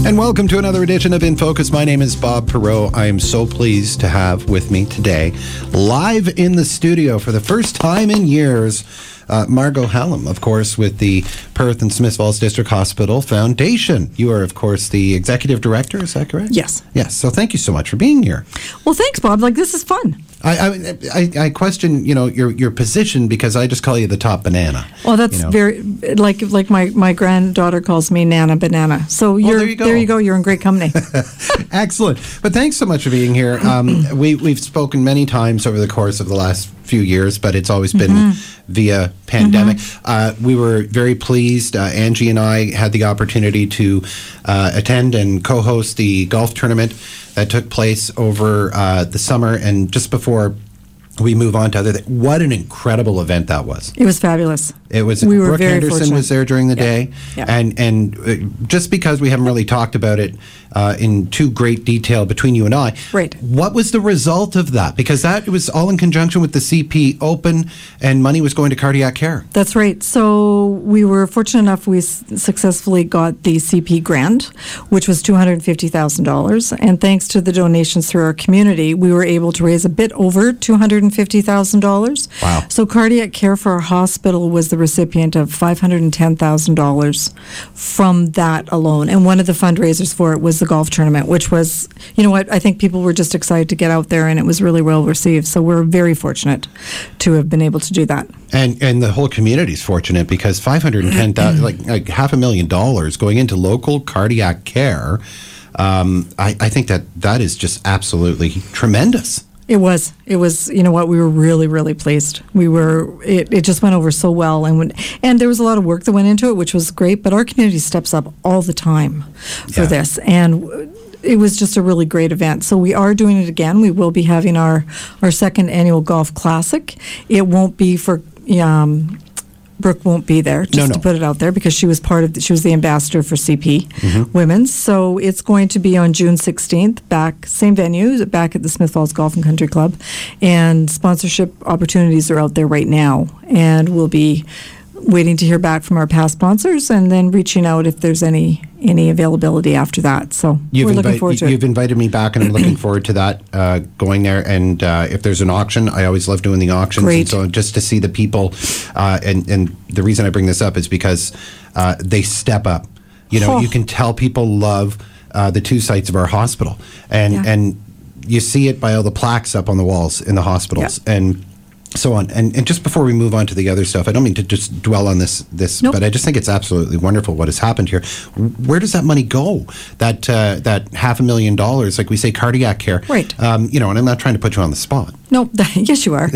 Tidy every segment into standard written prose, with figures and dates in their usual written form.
And welcome to another edition of In Focus. My name is Bob Perreault. I am so pleased to have with me today, live in the studio for the first time in years, Margot Hallam, of course, with the Perth and Smith Falls District Hospital Foundation. You are, of course, the executive director, is that correct? Yes. Yes, so thank you so much for being here. Well, thanks, Bob. This is fun. I question, your position because I just call you the top banana. Well, that's very, like my granddaughter calls me Nana Banana. So there you go. You're in great company. Excellent. But thanks so much for being here. We've spoken many times over the course of the last few years, but it's always been via pandemic. We were very pleased. Angie and I had the opportunity to attend and co-host the golf tournament that took place over the summer. And just before we move on to other things, what an incredible event that was. It was fabulous. It was. We were Brooke very Henderson fortunate. was there during the day. Yeah. And just because we haven't really talked about it in too great detail between you and I, right. What was the result of that? Because that was all in conjunction with the CP Open, and money was going to cardiac care. That's right. So we were fortunate enough we successfully got the CP grant, which was $250,000. And thanks to the donations through our community, we were able to raise a bit over $250,000. Wow. So cardiac care for our hospital was the recipient of $510,000 from that alone. And one of the fundraisers for it was the golf tournament, which was, I think people were just excited to get out there, and it was really well received. So we're very fortunate to have been able to do that. And the whole community is fortunate because $510,000, like $500,000 going into local cardiac care. I think that is just absolutely tremendous. It was, we were really, really pleased. It just went over so well. And there was a lot of work that went into it, which was great, but our community steps up all the time for this. And it was just a really great event. So we are doing it again. We will be having our second annual golf classic. It won't be for, Brooke won't be there, to put it out there, because she was she was the ambassador for CP Women's. So it's going to be on June 16th, same venue, back at the Smith Falls Golf and Country Club. And sponsorship opportunities are out there right now. And we'll be waiting to hear back from our past sponsors and then reaching out if there's any availability after that. So we're looking forward to it. You've invited me back, and I'm looking forward to that, going there. And if there's an auction, I always love doing the auctions. Great. And so just to see the people, and the reason I bring this up is because they step up. You can tell people love the two sites of our hospital. And you see it by all the plaques up on the walls in the hospitals. Yeah. And so on. And just before we move on to the other stuff, I don't mean to just dwell on this, nope. But I just think it's absolutely wonderful what has happened here. Where does that money go? That $500,000, like we say, cardiac care. Right. And I'm not trying to put you on the spot. No, yes, you are.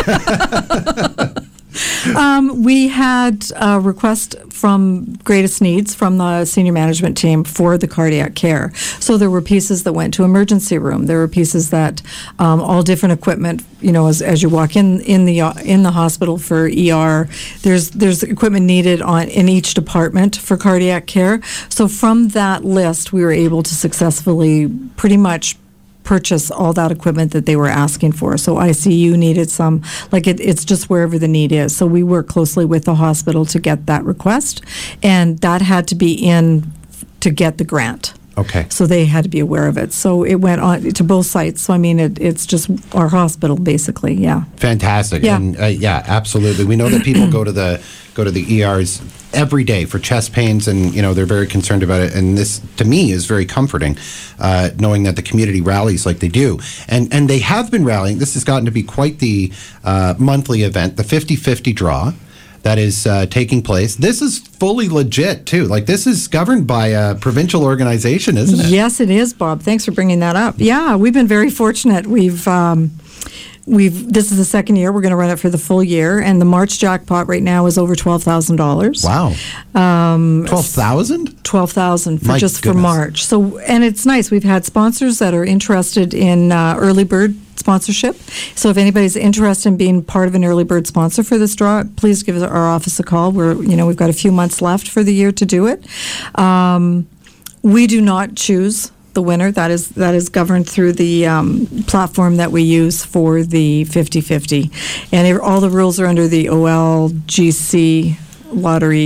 We had a request from Greatest Needs from the senior management team for the cardiac care. So there were pieces that went to emergency room. There were pieces that all different equipment. As you walk in the hospital for ER, there's equipment needed in each department for cardiac care. So from that list, we were able to successfully pretty much purchase all that equipment that they were asking for. So ICU needed some, it's just wherever the need is. So we work closely with the hospital to get that request, and that had to be in to get the grant. Okay. So they had to be aware of it. So it went on to both sites. So it's just our hospital basically. Yeah. Fantastic. Yeah. And absolutely. We know that people go to the ERs every day for chest pains, and they're very concerned about it. And this, to me, is very comforting, knowing that the community rallies like they do, and they have been rallying. This has gotten to be quite the monthly event, the 50-50 draw that is taking place. This is fully legit too. This is governed by a provincial organization, isn't it? Yes, it is, Bob. Thanks for bringing that up. Yeah, we've been very fortunate. This is the second year. We're going to run it for the full year, and the March jackpot right now is over $12,000. Wow. 12,000? 12,000 for March. So, and it's nice. We've had sponsors that are interested in early bird sponsorship. So if anybody's interested in being part of an early bird sponsor for this draw, please give our office a call. We've got a few months left for the year to do it. We do not choose the winner. That is governed through the platform that we use for the 50-50. And all the rules are under the OLGC lottery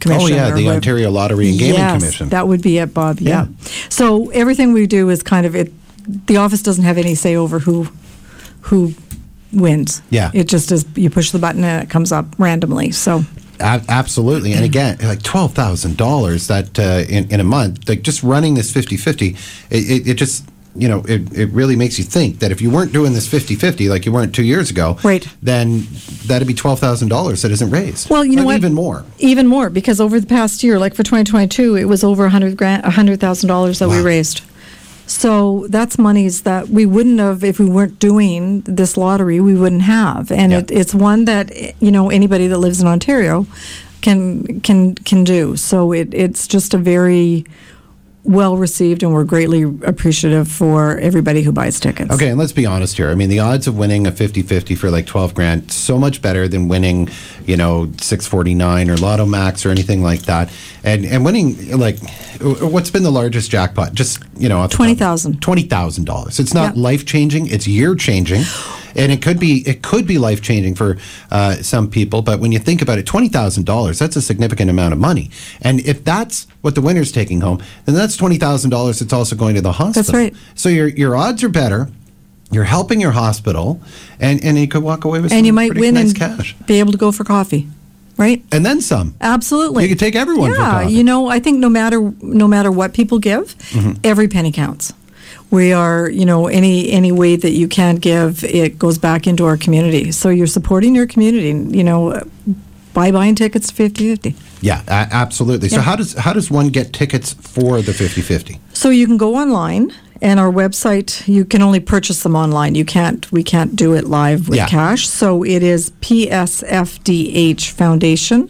Commission. Oh, yeah, or the whatever. Ontario Lottery and Gaming Yes, Commission. that would be it, Bob. Yeah. So everything we do is kind of it. The office doesn't have any say over who wins. Yeah. It just is. You push the button and it comes up randomly. So. Absolutely. And again, like $12,000 that in a month, like just running this 50-50, it just, it really makes you think that if you weren't doing this 50-50 like you weren't 2 years ago, right, then that'd be $12,000 that isn't raised. Well, you know what? Even more. Even more, because over the past year, like for 2022, it was over $100,000 that we raised. So that's monies that we wouldn't have if we weren't doing this lottery. We wouldn't have, and it's one that anybody that lives in Ontario can do. So it's just a very well received, and we're greatly appreciative for everybody who buys tickets. Okay, and let's be honest here. I mean, the odds of winning a 50-50 for like $12,000 so much better than winning, 649 or Lotto Max or anything like that. And winning, like, what's been the largest jackpot? Just $20,000. $20,000. It's not life changing. It's year changing. And it could be life changing for some people, but when you think about it, $20,000, that's a significant amount of money. And if that's what the winner's taking home, then that's $20,000 that's also going to the hospital. That's right. So your odds are better. You're helping your hospital, and you could walk away with some and you might win nice and cash. Be able to go for coffee, right? And then some. Absolutely. You could take everyone for coffee. Yeah, I think no matter what people give, every penny counts. We are, any way that you can give, it goes back into our community. So you're supporting your community, by buying tickets to 50-50. Yeah, absolutely. So how does one get tickets for the 50-50? So you can go online, and our website, you can only purchase them online. We can't do it live with cash. So it is PSFDH Foundation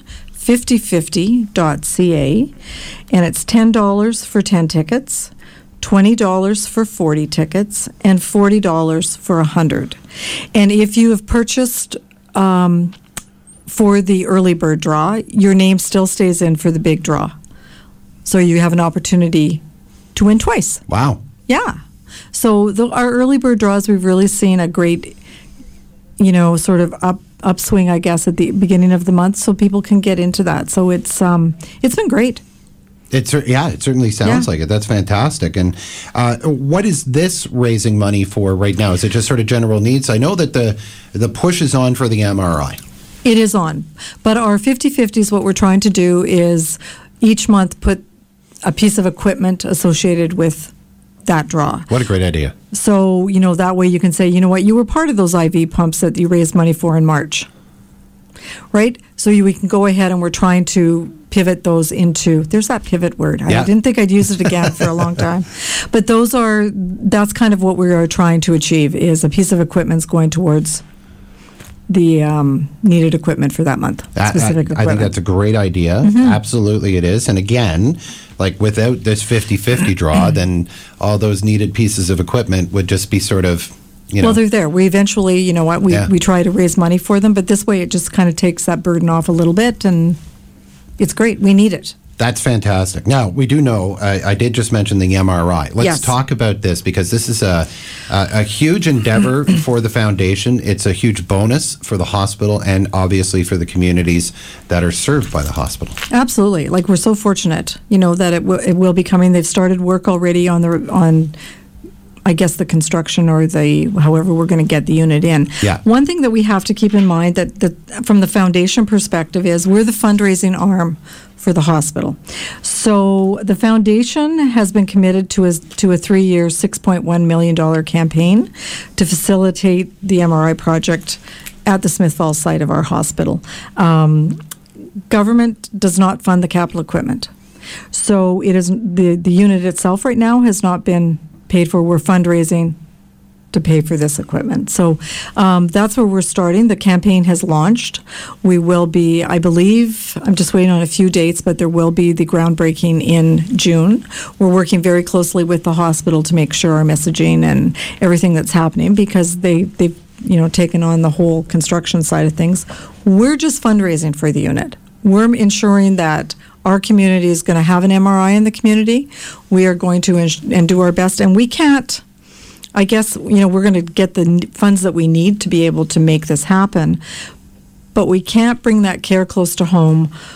5050.ca, and it's $10 for 10 tickets. $20 for 40 tickets, and $40 for 100. And if you have purchased for the early bird draw, your name still stays in for the big draw. So you have an opportunity to win twice. Wow. Yeah. So our early bird draws, we've really seen a great, sort of upswing, I guess, at the beginning of the month, so people can get into that. So it's been great. It certainly sounds like it. That's fantastic. And what is this raising money for right now? Is it just sort of general needs? I know that the push is on for the MRI. It is on. But our 50-50s, what we're trying to do is each month put a piece of equipment associated with that draw. What a great idea. So, that way you can say, you were part of those IV pumps that you raised money for in March. Right? So we can go ahead, and we're trying to pivot those into, there's that pivot word. I didn't think I'd use it again for a long time. But that's kind of what we are trying to achieve, is a piece of equipment's going towards the needed equipment for that month, specific equipment. I think that's a great idea. Absolutely it is. And again, like without this 50-50 draw, then all those needed pieces of equipment would just be sort of, Well, they're there. We eventually, we try to raise money for them, but this way it just kind of takes that burden off a little bit, and it's great. We need it. That's fantastic. Now, we do know, I did just mention the MRI. Let's talk about this, because this is a huge endeavor for the foundation. It's a huge bonus for the hospital and obviously for the communities that are served by the hospital. Absolutely. Like, we're so fortunate, that it will be coming. They've started work already on I guess the construction or however we're going to get the unit in. Yeah. One thing that we have to keep in mind that from the foundation perspective is we're the fundraising arm for the hospital. So the foundation has been committed to a 3-year, $6.1 million campaign to facilitate the MRI project at the Smith Falls site of our hospital. Government does not fund the capital equipment. So it is the unit itself right now has not been paid for. We're fundraising to pay for this equipment. So that's where we're starting. The campaign has launched. We will be, I believe, I'm just waiting on a few dates, but there will be the groundbreaking in June. We're working very closely with the hospital to make sure our messaging and everything that's happening, because they've taken on the whole construction side of things. We're just fundraising for the unit. We're ensuring that our community is going to have an MRI in the community. We are going to and do our best. And we can't, I guess, we're going to get the funds that we need to be able to make this happen. But we can't bring that care close to home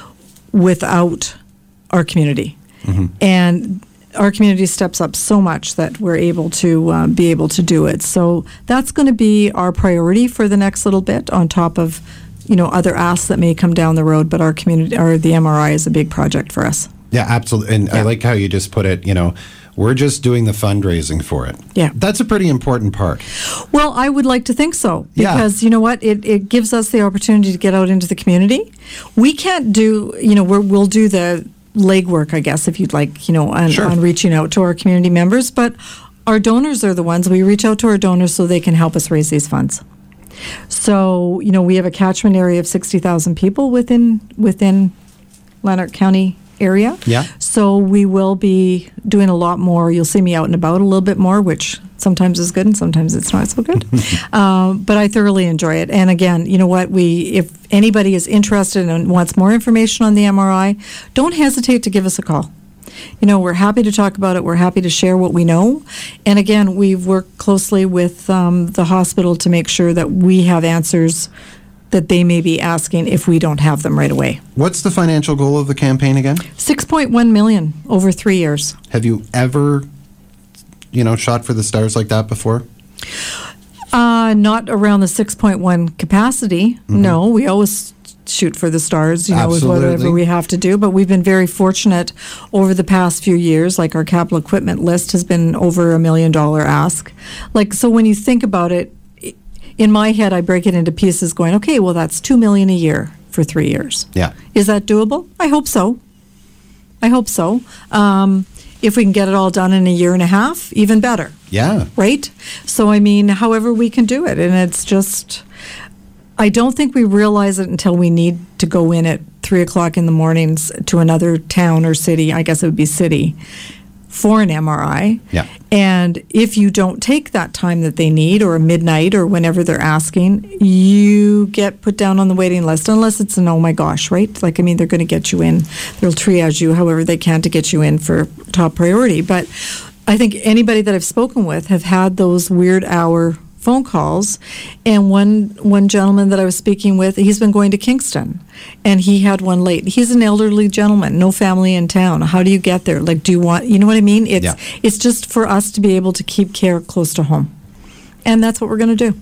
without our community. And our community steps up so much that we're able to be able to do it. So that's going to be our priority for the next little bit, on top of, other asks that may come down the road. But our community, or the MRI, is a big project for us. Yeah, absolutely. And I like how you just put it, we're just doing the fundraising for it. Yeah. That's a pretty important part. Well, I would like to think so, Yeah. because you know what? It gives us the opportunity to get out into the community. We can't do, we'll do the legwork, I guess, if you'd like, on reaching out to our community members. But our donors are the ones. We reach out to our donors so they can help us raise these funds. So, we have a catchment area of 60,000 people within Lanark County area. Yeah. So we will be doing a lot more. You'll see me out and about a little bit more, which sometimes is good and sometimes it's not so good. But I thoroughly enjoy it. And again, you know what? If anybody is interested and wants more information on the MRI, don't hesitate to give us a call. We're happy to talk about it. We're happy to share what we know. And again, we've worked closely with the hospital to make sure that we have answers that they may be asking if we don't have them right away. What's the financial goal of the campaign again? $6.1 million over 3 years. Have you ever, shot for the stars like that before? Not around the 6.1 capacity. No, we always shoot for the stars, with whatever we have to do. But we've been very fortunate over the past few years. Like, our capital equipment list has been over $1 million ask. So when you think about it, in my head, I break it into pieces going, okay, well, that's $2 million a year for 3 years. Yeah. Is that doable? I hope so. If we can get it all done in a year and a half, even better. Yeah. Right? So, however we can do it. And it's just, I don't think we realize it until we need to go in at 3 o'clock in the mornings to another town or city, I guess it would be city, for an MRI. Yeah. And if you don't take that time that they need, or midnight, or whenever they're asking, you get put down on the waiting list, unless it's an oh my gosh, right? They're going to get you in. They'll triage you however they can to get you in for top priority. But I think anybody that I've spoken with have had those weird hour phone calls. And one gentleman that I was speaking with, he's been going to Kingston, and he had one late. He's an elderly gentleman, no family in town. How do you get there? Do you want, you know what I mean? It's just for us to be able to keep care close to home. And that's what we're going to do.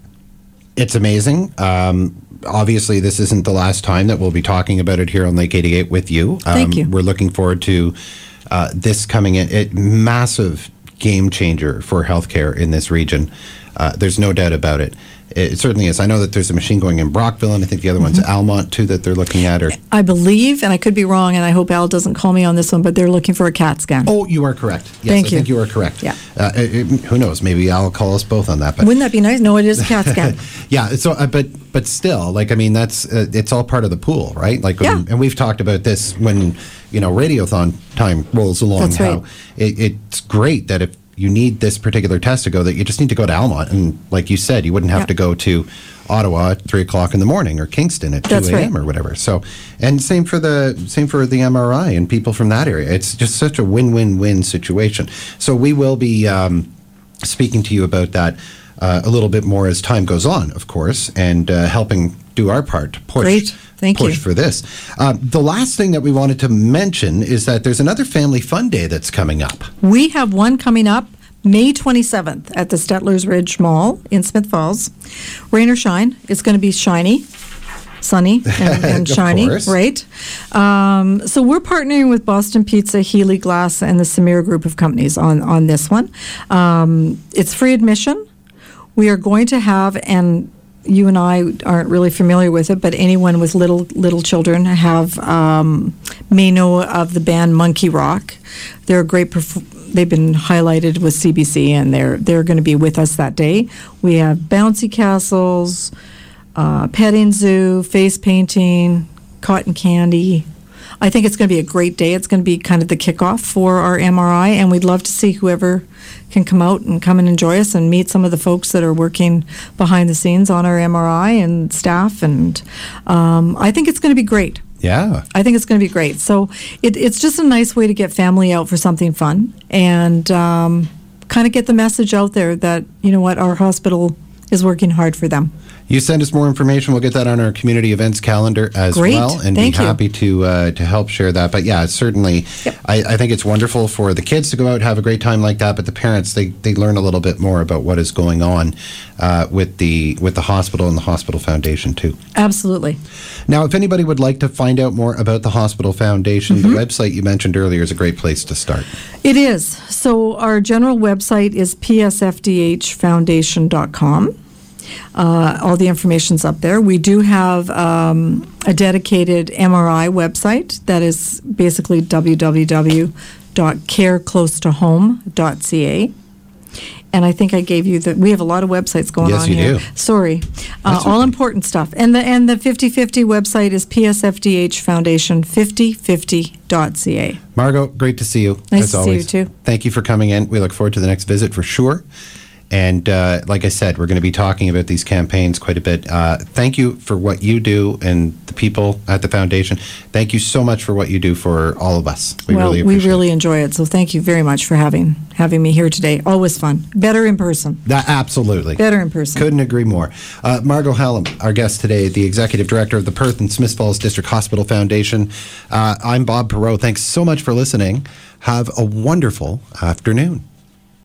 It's amazing. Obviously, this isn't the last time that we'll be talking about it here on Lake 88 with you. Thank you. We're looking forward to this coming in. Massive game changer for healthcare in this region. There's no doubt about it. It certainly is. I know that there's a machine going in Brockville, and I think the other one's Almont, too, that they're looking at. I believe, and I could be wrong, and I hope Al doesn't call me on this one, but they're looking for a CAT scan. Oh, you are correct. Yes, Thank you. I think you are correct. Yeah. Who knows? Maybe Al will call us both on that. But wouldn't that be nice? No, it is a CAT scan. Yeah. So, but still, that's it's all part of the pool, right? And we've talked about this when Radiothon time rolls along. That's right. How it's great that if you need this particular test to go, that you just need to go to Almont, and like you said, you wouldn't have to go to Ottawa at 3 o'clock in the morning, or Kingston at 2 a.m. or whatever. So, and same for the MRI and people from that area. It's just such a win-win-win situation. So we will be speaking to you about that a little bit more as time goes on, of course, and helping do our part to push. Great. Thank you. For this. The last thing that we wanted to mention is that there's another Family Fun Day that's coming up. We have one coming up May 27th at the Stettler's Ridge Mall in Smith Falls. Rain or shine, it's going to be shiny, sunny, and shiny, right? So we're partnering with Boston Pizza, Healy Glass, and the Samir Group of companies on this one. It's free admission. We are going to have, and you and I aren't really familiar with it, but anyone with little children may know of the band Monkey Rock. They're a great. They've been highlighted with CBC, and they're going to be with us that day. We have bouncy castles, petting zoo, face painting, cotton candy. I think it's going to be a great day. It's going to be kind of the kickoff for our MRI, and we'd love to see whoever can come out and come and enjoy us and meet some of the folks that are working behind the scenes on our MRI and staff. And I think it's going to be great. Yeah. I think it's going to be great. So it's just a nice way to get family out for something fun and kind of get the message out there that, our hospital is working hard for them. You send us more information. We'll get that on our community events calendar as Great. well, and Thank be you. happy to help share that. But yeah, certainly, Yep. I think it's wonderful for the kids to go out and have a great time like that. But the parents, they learn a little bit more about what is going on with the hospital and the hospital foundation too. Absolutely. Now, if anybody would like to find out more about the hospital foundation, the website you mentioned earlier is a great place to start. It is. So our general website is psfdhfoundation.com. All the information's up there. We do have a dedicated MRI website that is basically www.careclosetohome.ca. And I think I gave you we have a lot of websites going Yes, on you here. do. Sorry. That's All okay. important stuff. And the 50/50 website is PSFDH Foundation 5050.ca. Margot, great to see you. Nice as to see always. you, too. Thank you for coming in. We look forward to the next visit for sure. And like I said, we're going to be talking about these campaigns quite a bit. Thank you for what you do and the people at the foundation. Thank you so much for what you do for all of us. We really appreciate really enjoy it. So thank you very much for having me here today. Always fun. Better in person. Absolutely. Better in person. Couldn't agree more. Margot Hallam, our guest today, the Executive Director of the Perth and Smith Falls District Hospital Foundation. I'm Bob Perreault. Thanks so much for listening. Have a wonderful afternoon.